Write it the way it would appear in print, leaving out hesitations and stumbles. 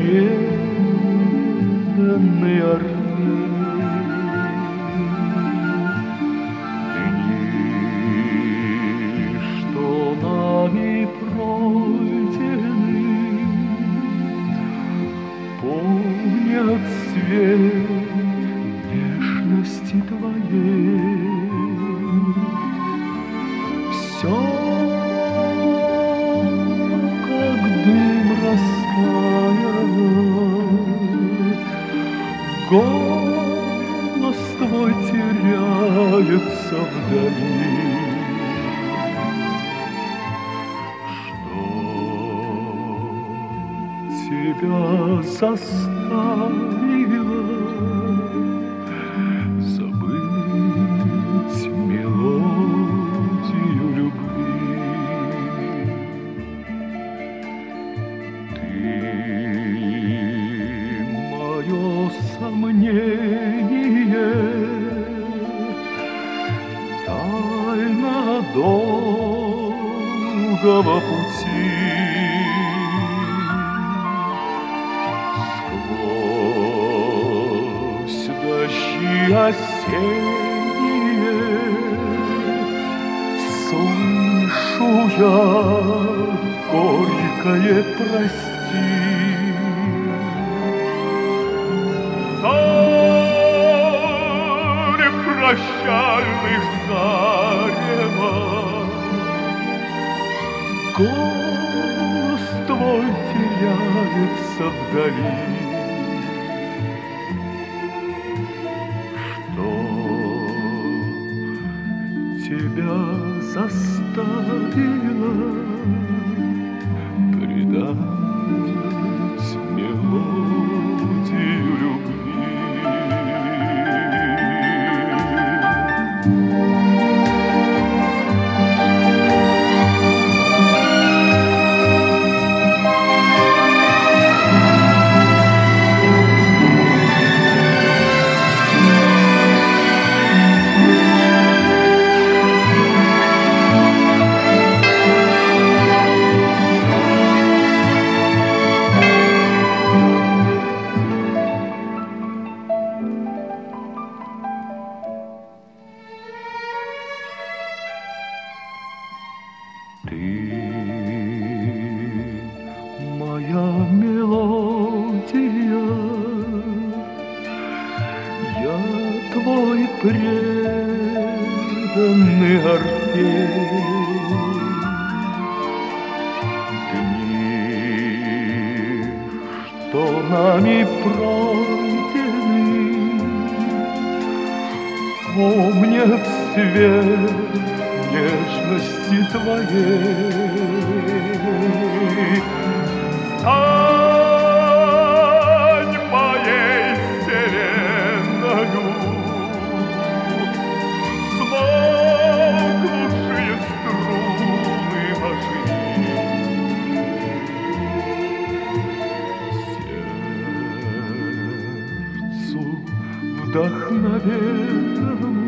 преданный Орфей. Дни, что нами пройдены, помнят свет нежности твоей. Все, как дым растаяло, голос твой теряется вдали. Что тебя заставило забыть мелодию любви? Ты мое сомнение, тайна долгого пути. Сквозь дожди осенние слышу я горькое прости. Заря прощальных зарева, голос твой теряется вдали. Что тебя заставило предать мелодию любви? Ты моя мелодия, я твой преданный Орфей. Дни, что нами пройдены, помнят свет нежности твоей. Стань моей вселенною, смолкнувшие струны оживи. Сердцу вдохновенному